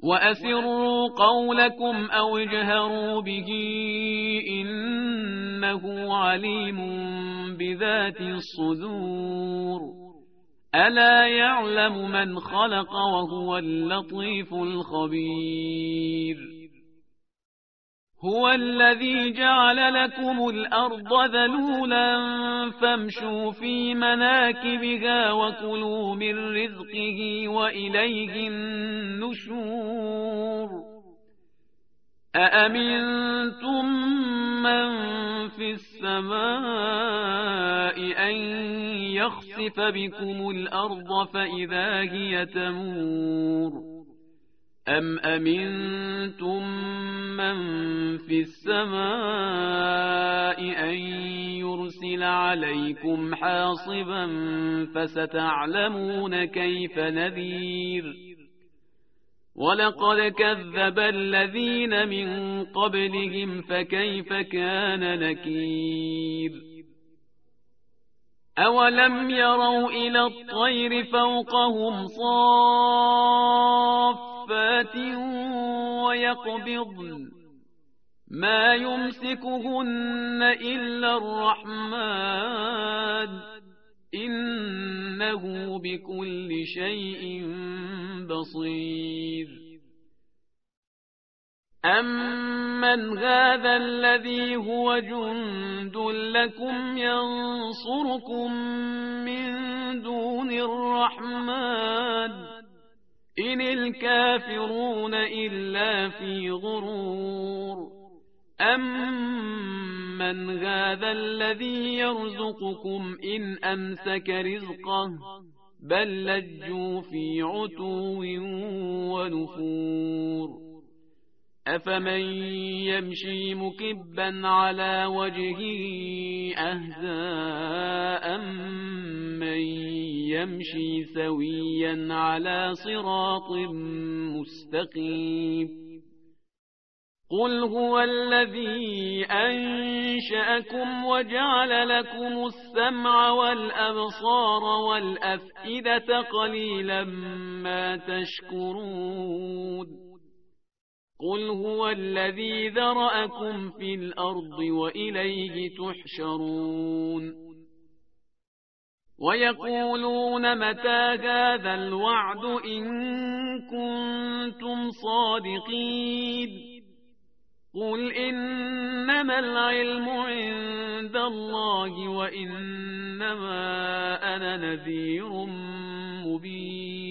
وأسروا قولكم أو اجهروا به إنه عليم بذات الصدور ألا يعلم من خلق وهو اللطيف الخبير هو الذي جعل لكم الأرض ذلولا فامشوا في مناكبها وكلوا من رزقه وإليه النشور أأمنتم من في السماء أن يخسف بكم الأرض فإذا هي تمور أم أمنتم من في السماء أن يرسل عليكم حاصبا فستعلمون كيف نذير ولقد كذب الذين من قبلهم فكيف كان نكير أولم يروا إلى الطير فوقهم صافات ويقبضن ما يمسكهن إلا الرحمن إنه بكل شيء بصير أمن هذا الذي هو جند لكم ينصركم من دون الرحمن إن الكافرون إلا في غرور أمن هذا الذي يرزقكم إن أمسك رزقه بل لجوا في عتو ونفور أفمن يمشي مكبا على وجهه أهدى أمن يمشي سويا على صراط مستقيم قل هو الذي أنشأكم وجعل لكم السمع والأبصار والأفئدة قليلا ما تشكرون قل هو الذي ذرأكم في الأرض وإليه تحشرون ويقولون متى هذا الوعد إن كنتم صادقين قل إنما العلم عند الله وإنما أنا نذير مبين